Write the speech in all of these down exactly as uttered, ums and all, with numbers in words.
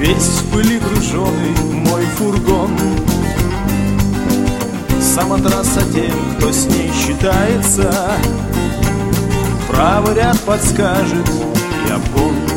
Весь в пыли груженый мой фургон. Сама трасса тем, кто с ней считается, правый ряд подскажет, я помню.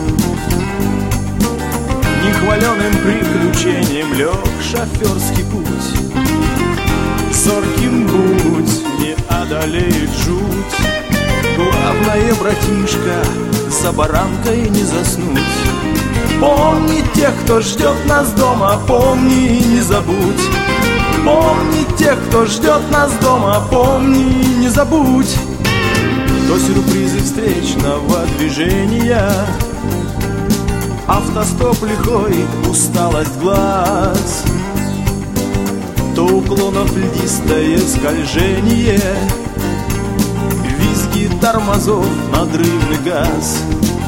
Нехваленым приключением лег шоферский путь. Зорким будь, не одолеет жуть. Главное, братишка, за баранкой не заснуть. Помни тех, кто ждет нас дома, помни, не забудь. Помни тех, кто ждет нас дома, помни, не забудь. То сюрпризы встречного движения, автостоп лихой, усталость глаз, то уклонов льдистое скольжение, визги тормозов, надрывный газ.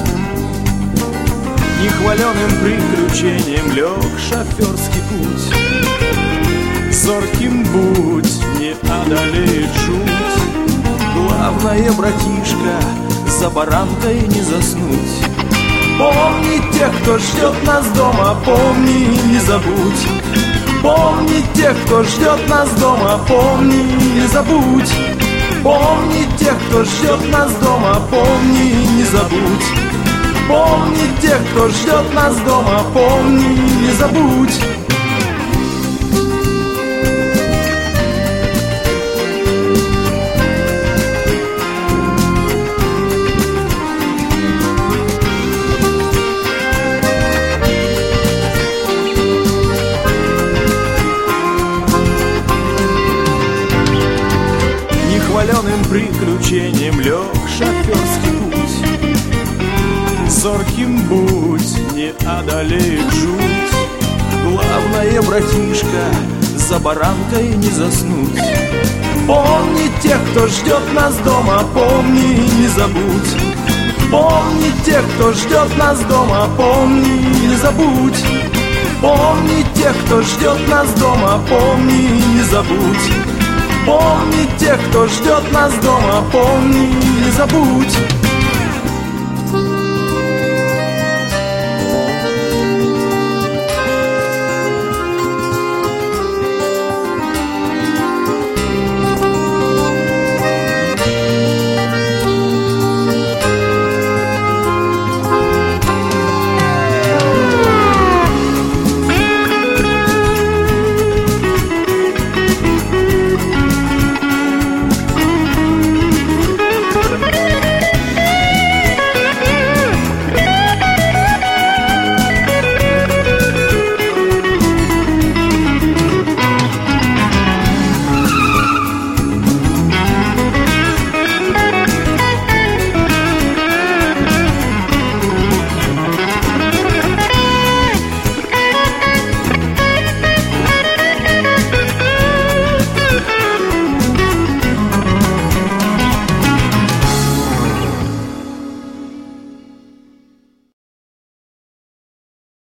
Нехваленым приключением лег шоферский путь. Зорким будь, не одолеет жуть. Главное, братишка, за баранкой не заснуть. Помни тех, кто ждет нас дома, помни, не забудь. Помни тех, кто ждет нас дома, помни, не забудь. Помни тех, кто ждет нас дома, помни, не забудь. Помни тех, кто ждет нас дома, помни, не забудь. Нехваленым приключением лег шоферский путь. Зорким будь, не одолеет жуть. Главное, братишка, за баранкой не заснуть. Помни тех, кто ждет нас дома, помни, не забудь. Помни тех, кто ждет нас дома, помни, не забудь. Помни тех, кто ждет нас дома, помни, не забудь. Помни тех, кто ждет нас дома, помни, не забудь.